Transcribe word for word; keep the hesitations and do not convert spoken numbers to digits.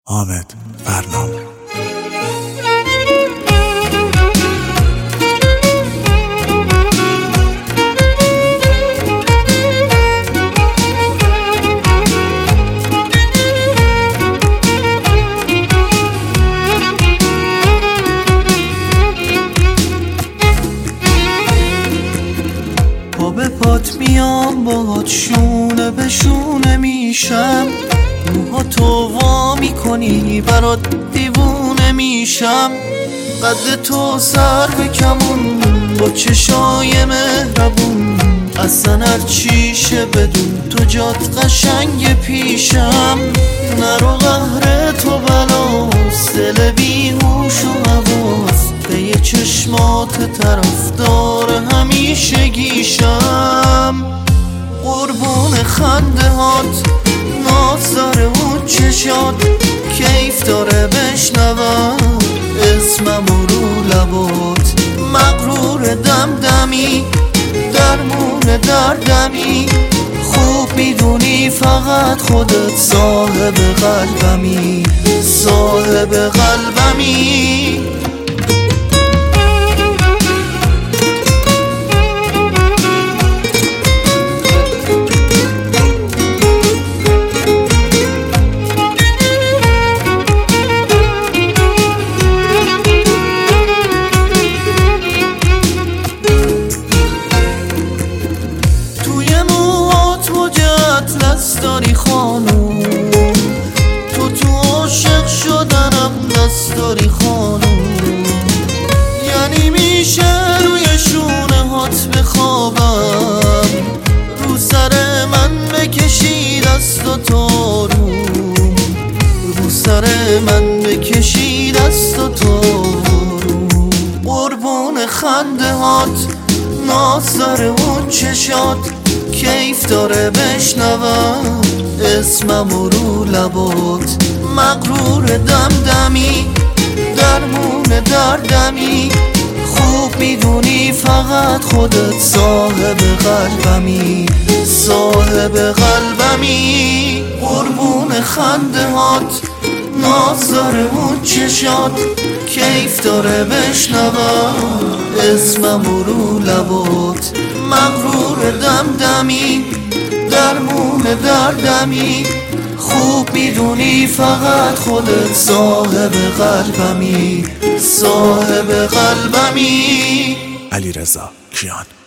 حامد فرنام. پا به پات میام باهات شونه به شونه میشم، موها تو وا میکنی برات دیوونه میشم، قد تو سر به کمون با چشای مهربون، اصلا هر چیشه بدون تو جات قشنگ پیشم، نرو قهر تو بلاست دل بیهوش و حواس به یه چشمات طرفدار همیشه گیشم، قربون خنده هات ناز داره اون چشات، کیف داره بشنوم اسمم رو لبات، مغرور دمدمی درمون دردمی، خوب میدونی فقط خودت صاحب قلبمی، صاحب قلبمی. داری خانوم تو تو عاشق شدنم دست داری خانوم، یعنی میشه روی شونه هات بخوابم، رو سر من بکشی دست و تاروم، رو سر من بکشی دست و تاروم، قربون خنده هات ناز داره اون چشات، کیف داره بشنوم اسمم رو لبات، مغرور دمدمی درمون دردمی، خوب میدونی فقط خودت صاحب قلبمی، صاحب قلبمی، قربون خنده هات ناز داره اون چشات، کیف داره بشنوم اسمم رو لبات، مغرور دمدمی درمون دردمی، خوب میدونی فقط خودت صاحب قلبمی، صاحب قلبمی. علیرضا کیان.